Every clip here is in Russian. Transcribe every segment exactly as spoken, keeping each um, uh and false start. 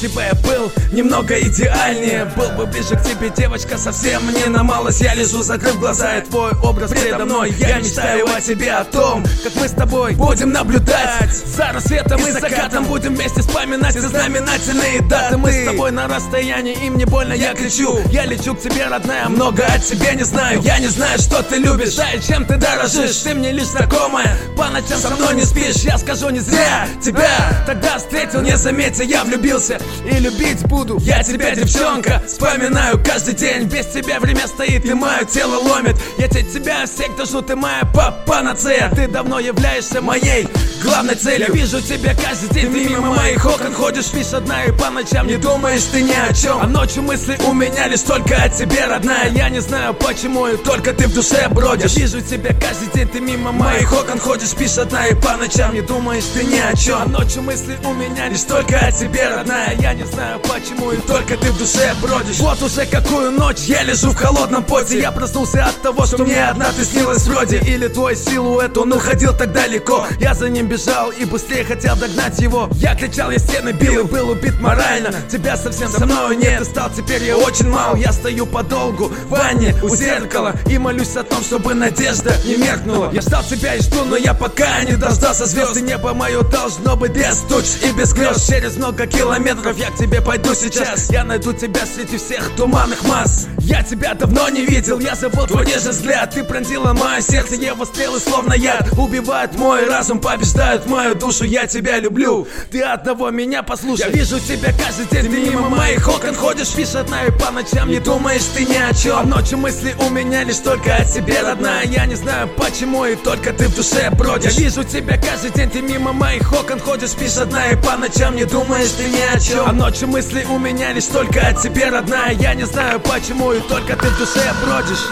если бы я был немного идеальнее, был бы ближе к тебе, девочка, совсем мне на малость. Я лежу, закрыв глаза, и твой образ предо мной. Я мечтаю о тебе, о том, как мы с тобой будем наблюдать за рассветом и закатом, будем вместе вспоминать все знаменательные даты. Мы с тобой на расстоянии, и мне больно, я кричу. Я лечу к тебе, родная, много о тебе не знаю. Я не знаю, что ты любишь, знаю, чем ты дорожишь. Ты мне лишь знакомая, по ночам со мной не спишь. Я скажу, не зря тебя тогда встретил, не заметил, я влюбился и любить буду. Я тебя, девчонка, вспоминаю каждый день. Без тебя время стоит и мое тело ломит. Я тебя всегда жду, ты моя панацея. Ты давно являешься моей главной целью. Я вижу тебя каждый день, ты мимо моих окон ходишь, спишь одна и по ночам не думаешь ты ни о чем. А ночью мысли у меня лишь только о тебе, родная. Я не знаю почему, и только ты в душе бродишь. Я вижу тебя каждый день, ты мимо моих окон ходишь, спишь одна и по ночам не думаешь ты ни о чем. А ночью мысли у меня лишь только о тебе, родная. Я не знаю почему, и только ты в душе бродишь. Вот уже какую ночь я лежу в холодном поте. Я проснулся от того, что мне одна ты снилась вроде. Или твой силуэт, он уходил так далеко. Я за ним бежал и быстрее хотел догнать его. Я кричал, я стены бил и был убит морально. Тебя совсем со мной нет, и стал теперь я очень мал. Я стою подолгу в ванне у зеркала и молюсь о том, чтобы надежда не меркнула. Я ждал тебя и жду, но я пока не дождался звезд. И небо мое должно быть без туч и без грез. Через много километров я к тебе пойду сейчас. Я найду тебя среди всех туманных масс. Я тебя давно не видел, я забыл твой нежный взгляд. Ты пронзила мое сердце, его стрелы словно яд. Убивают мой разум, побеждают мою душу. Я тебя люблю, ты одного меня послушай. Я вижу тебя каждый день, ты мимо моих окон ходишь, спишь одна и по ночам не думаешь ты ни о чем. А ночью мысли у меня лишь только о тебе, родная. Я не знаю почему, и только ты в душе бродишь. Я вижу тебя каждый день, ты мимо моих окон ходишь, спишь одна и по ночам не думаешь ты ни о чем. А ночью мысли у меня лишь только о тебе, родная. Я не знаю почему, и только ты в душе бродишь.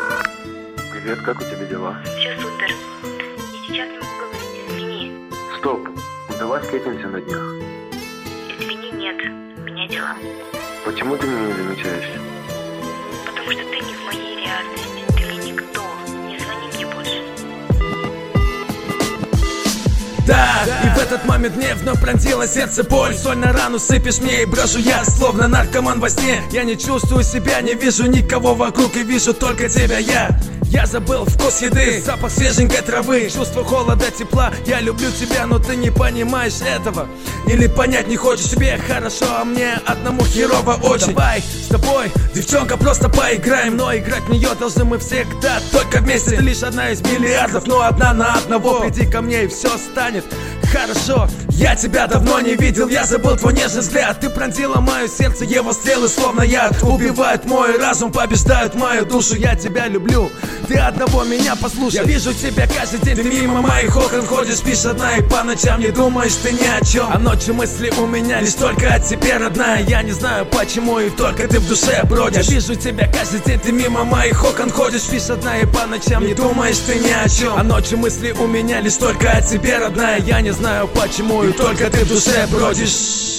Привет, как у тебя дела? Все супер. Я сейчас не могу говорить, извини. Стоп, давай встретимся на днях. Извини, нет, у меня дела. Почему ты меня не замечаешь? Потому что ты не в моей реальности. Ты мне никто. Не звони мне больше. Да, и в этот момент мне вновь пронзило сердце боль. Соль на рану сыпешь мне и брожу я, словно наркоман во сне. Я не чувствую себя, не вижу никого вокруг, и вижу только тебя я. Я забыл вкус еды, запах свеженькой травы, чувство холода, тепла. Я люблю тебя, но ты не понимаешь этого. Или понять не хочешь, тебе хорошо, а мне одному херово очень. Давай с тобой, девчонка, просто поиграем. Но играть в нее должны мы всегда только вместе. Ты лишь одна из миллиардов, но одна на одного. Приди ко мне и все станет хорошо. Я тебя давно не видел, я забыл твой нежный взгляд. Ты пронзила мое сердце, его стрелы словно яд. Убивают мой разум, побеждают мою душу. Я тебя люблю, ты одного меня послушай. Я вижу тебя каждый день, ты мимо моих окон ходишь, спишь одна и по ночам не думаешь ты ни о чем. А ночью мысли у меня лишь только о тебе, родная. Я не знаю почему, и только ты в душе бродишь. Я вижу тебя каждый день, ты мимо моих окон ходишь, спишь одна и по ночам не думаешь ты ни о чем. А ночью мысли у меня лишь только о тебе, родная. Я не знаю почему, и только ты в душе бродишь.